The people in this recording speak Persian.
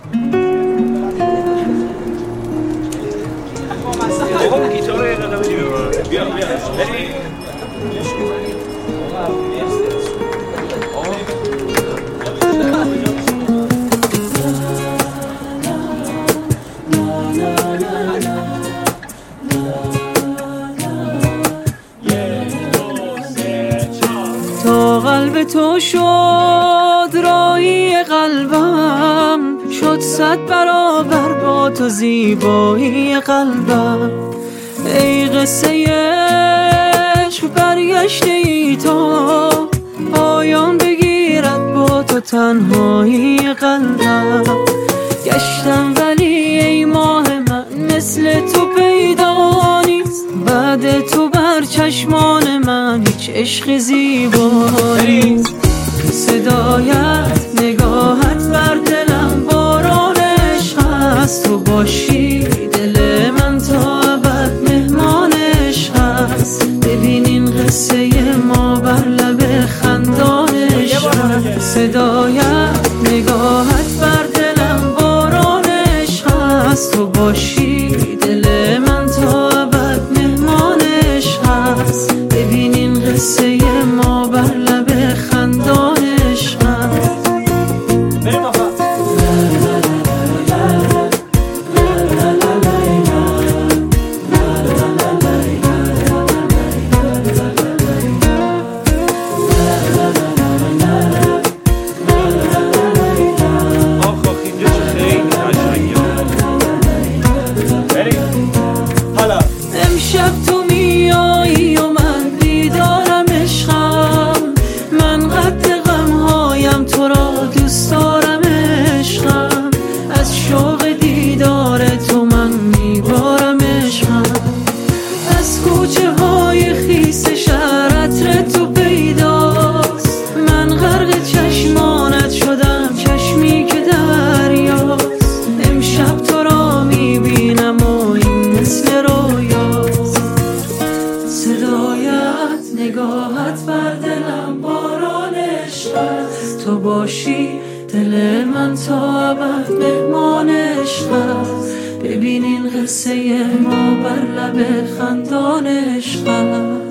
تا قلب تو شد رایی قلبم، شد 100 برابر با تو زیبایی قلبم. ای قصه عشق برگشته ای تا پایان بگیرد با تو تنهایی قلبم. گشتم ولی ای ماه من مثل تو پیدا نیست، بعد تو بر چشمان من هیچ عشق زیبا نیست. صدایت نگاهت بر دلم باران عشق است، تو باشی دل من تا ابد مهمان عشق است. ببین این قصه ما بر لب خندان عشق است. صدایت نگاهت بر دلم باران عشق است، تو باشی دل من تا ابد مهمان عشق است. ببین این قصه ما بر لب خندان عشق است. امشب تو میایی و من بیدارم عشقم، من قد غمهایم تو را دوست دارم عشقم. از شوق دیدار تو من میبارم عشقم. از کوچه های خیس شهر عطر تو پیداست، من غرق چشمانت شدم چشمی که دریاست. امشب تو را میبینم و این مثل رویاست. صدایت نگاهت بر دلم باران عشق است، تو باشی دل من تا ابد مهمان عشق است. ببین این قصه ما بر لب خندان عشق است.